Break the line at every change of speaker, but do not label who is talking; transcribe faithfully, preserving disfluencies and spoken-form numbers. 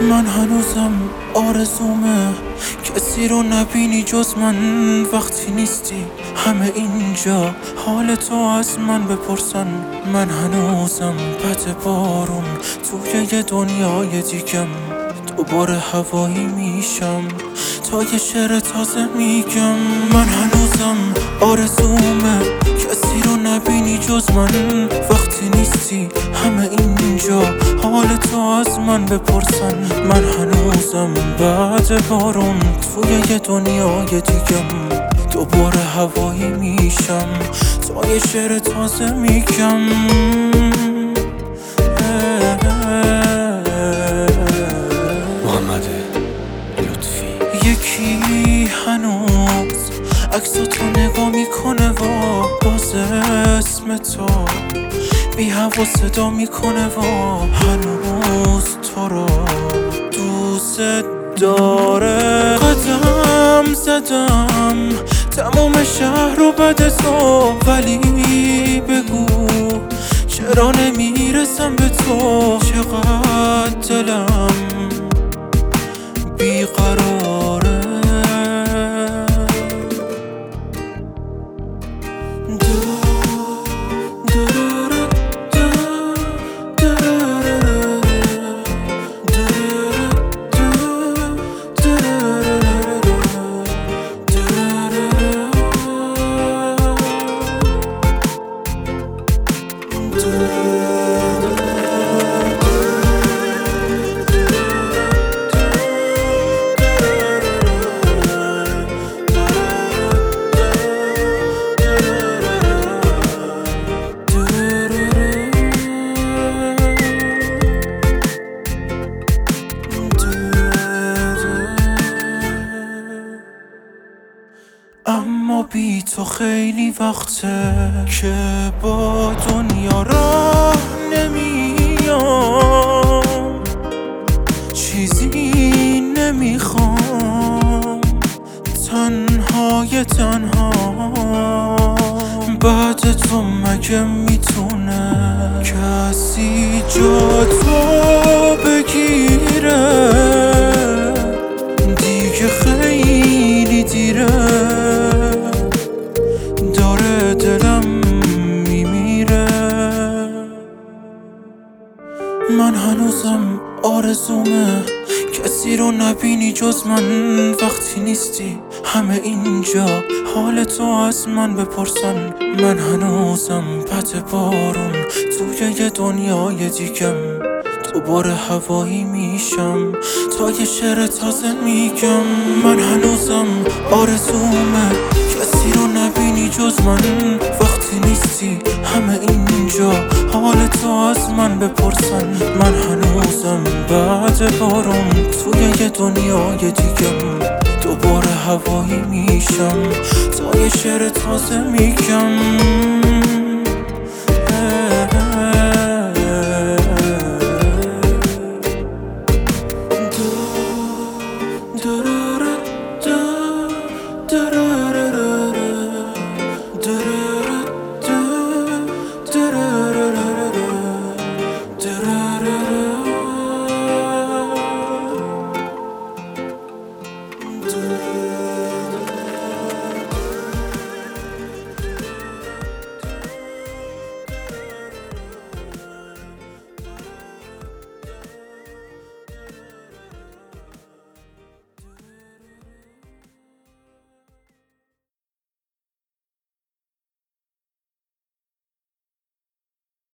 من هنوزم آرزومه کسی رو نبینی جز من وقتی نیستی. همه اینجا حال تو از من بپرسن. من هنوزم پت بارون توی یه دنیای دیگم. دوباره هوایی میشم تا یه شعر تازه میگم. من هنوزم آرزومه کسی رو نبینی جز من وقتی نیستی. همه اینجا حال تو از من بپرسن. من هنوزم بعد بارون توی یه دنیای دیگم. دوباره هوایی میشم تا یه شعر تازه میگم.
محمد لطفی.
یکی هنوز عکساتو نگاه میکنه و باز اسم تو بی هوا صدا میکنه و هنوز تو رو دوست داره. قدم زدم تمام شهر رو بده تو، ولی بگو چرا نمیرسم به تو. چقدر دلم بیقراره. اما بی تو خیلی وقته که با دنیا راه نمیام. چیزی نمیخوام، تنهای تنها. بعد تو مگه میتونه کسی جا تو بگیره؟ دیگه خیلی دیره، داره دلم میمیره. من هنوزم آرزومه کسی رو نبینی جز من وقتی نیستی. همه اینجا حال تو از من بپرسن. من هنوزم پت بارون توی یه دنیای دیگم. دوباره هوایی میشم تا یه شعر تازه میگم. من هنوزم آرزومه کسی رو نبینی جز من وقتی نیستی. همه اینجا حال تو از من بپرسن. من هنوزم بعد بارون توی یه دنیای دیگم. دوباره هوایی میشم تا یه شعر تازه میگم.